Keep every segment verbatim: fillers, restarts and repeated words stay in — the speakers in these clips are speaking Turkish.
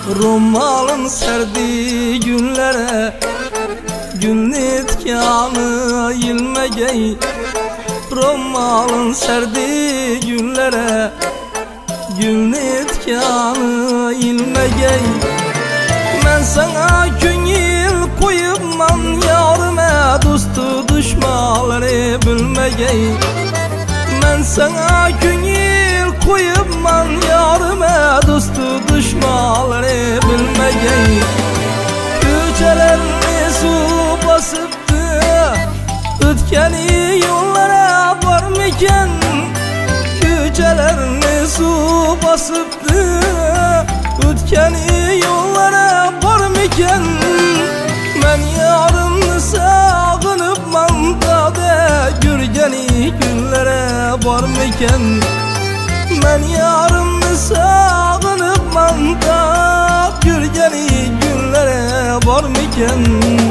Romalın serdi günlere gün etkanı ilmegey. Romalın serdi günlere gün etkanı ilmegey. Ben sana köngül koyupman yarime dostu düşmanları bilmegey. Ben sana köngül koyupman yarime dostu düşmanları bilmegey. Köçelerini su basıptı ötkeni yollara varmıken. Köçelerini su basıptı ötkeni yollara varmıken. Ben yarımını sağınıp mandada gürgeni günlere varmıken. Ben yarımını sağınıp mandada gürgeni günlere varmıken.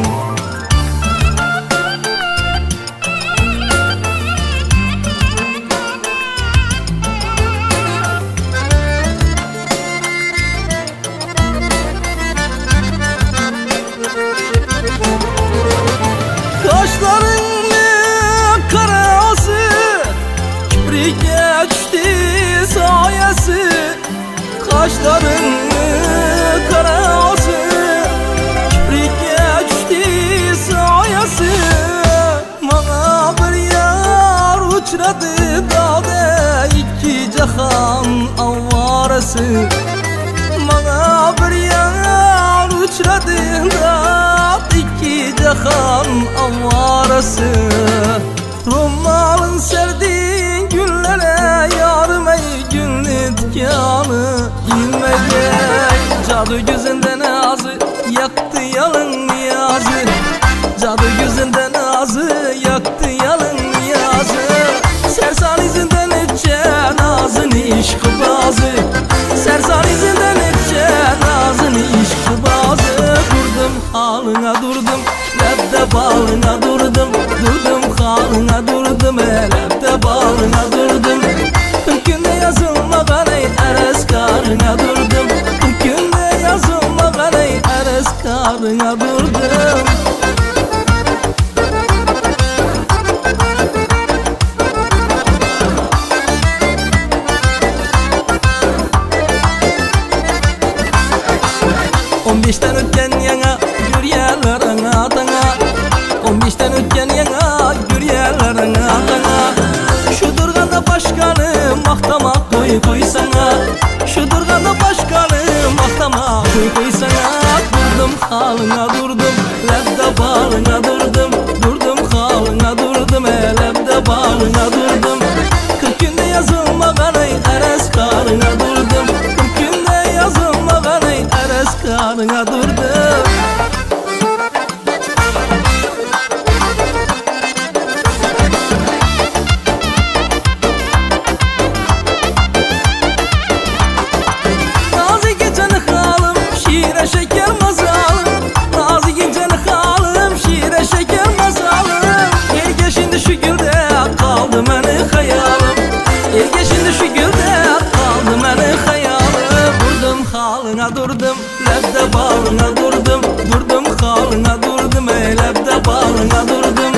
Kaşlarını karası kiprike düştü sayesi. Kaşlarını karası kiprike düştü sayesi. Bana bir yar uçradı dağda iki cihan avarası. Bana bir yar uçradı dağda iki cihan avarası. Romalın serdiğin günlere yarım ey gün etkanı ilmegey. Cadı gözünden ağzı yaktı yalın niyazı. Cadı gözünden ağzı yaktı yalın niyazı. Sersan izinden etçen ağzını işkı bazı. Sersan izinden etçen ağzını işkı bazı. Durdum halına durdum, lebde balına durdum. Durdum halına durdum, lebde balına durdum. Kırk günde yazılmagan ey eres karına durdum. Kırk günde yazılmagan ey eres karına durdum. On beşten ötken yana yürüyenlerin adına. On beşten ötken yana yürüyenlerin adına. Şu durganda başkanı mahtama koy koy sana. Şu durganda başkanı mahtama koy koy sana. Durdum halına durdum, lebde balına durdum. Durdum halına durdum, lebde balına durdum. Kırk günde yazılmagan ey eres karına durdum. Kırk günde yazılmagan ey eres karına durdum. Şeker mazalım, nazik canı halım, şire şeker mazalım. Ergeşinde şu gülde kaldı meni hayalım. Ergeşinde şu gülde kaldı meni hayalım. Durdum halına durdum, lebde balına durdum. Durdum halına durdum, ey lebde balına durdum.